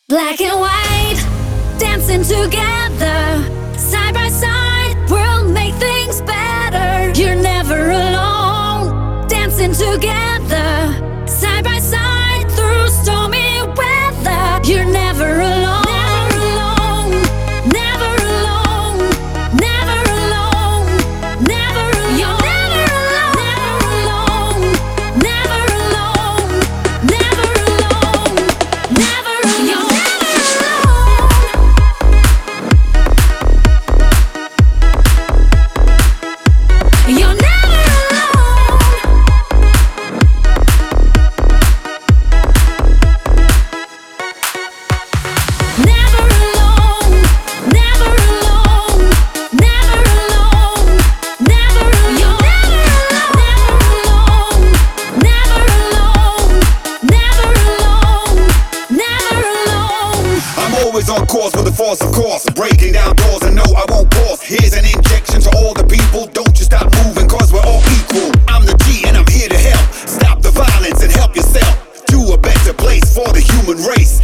Black and white, dancing together, side by side, we'll make things better. You're never alone, dancing together, side by side, through stormy weather. You're never alone. On course with the force of course, breaking down doors and no, I won't pause. Here's an injection to all the people. Don't you stop moving, cause we're all equal. I'm the G and I'm here to help. Stop the violence and help yourself to a better place for the human race.